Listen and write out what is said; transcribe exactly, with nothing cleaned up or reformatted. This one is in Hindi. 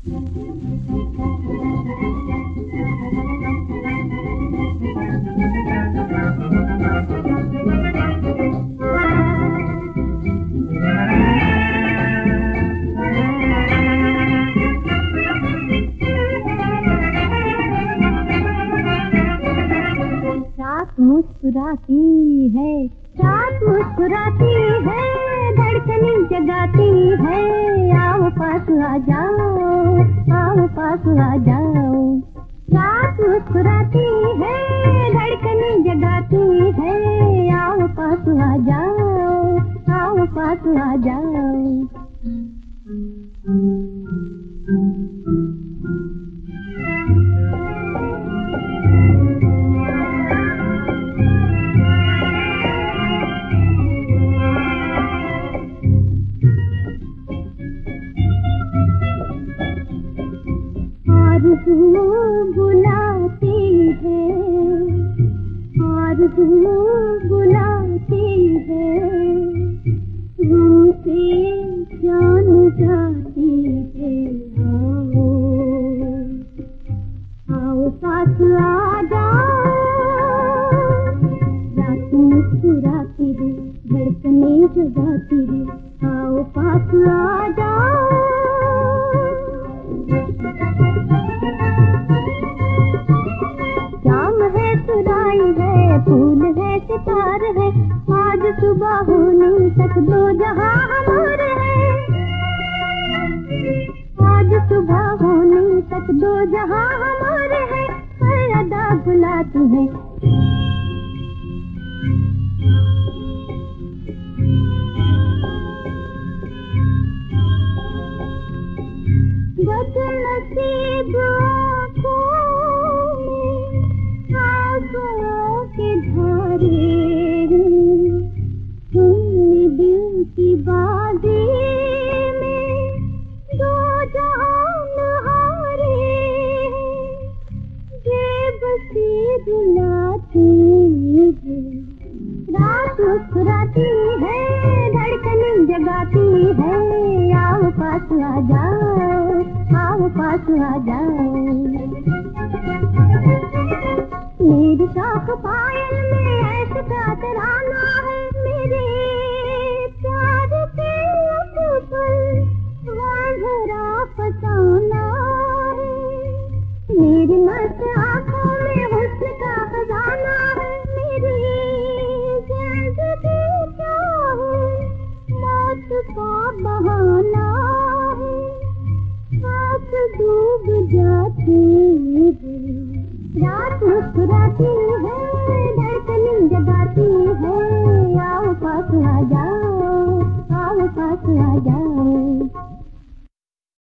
मुस्कुराती है, रात मुस्कुराती है, धड़कनें जगाती है। आओ पास आ जाओ, आओ पास आ जाओ। रात मुस्कुराती है, धड़कनें जगाती है। आओ पास आ जाओ, आओ पास आ जाओ। आरज़ू बुलाती है, आरज़ू बुलाती है, उनसे जान जाती है। आओ आओ पास आ जाओ। रात मुस्कुराती है, धड़कनें जगाती है। आओ पास आ जाओ। फूल है सितार है, आज सुबह होने तक दो जहां हमारे हैं। आज सुबह होने तक दो जहां हमारे हैं। हर अदा बुलाती है, बदनसीब दिल की बाजी में दो जान हारे। जेब से रुलाती है, रात मुस्कुराती है, धड़कनें जगाती है। आओ पास आ जाओ, आओ पास आ जाओ। मेरी शाख पायल में ऐसा का तराना है। मेरे प्यार के ऊपर वांझरा फसाना है। मेरी मस्त आँखों में हुस्न का खजाना है। मेरी जिंदगी चाहे मौत का बहाना है। आँख डूब जाती है, रात मुस्कुराती है, धड़कनें जगाती है। आओ पास आ जाओ, आओ पास आ जाओ।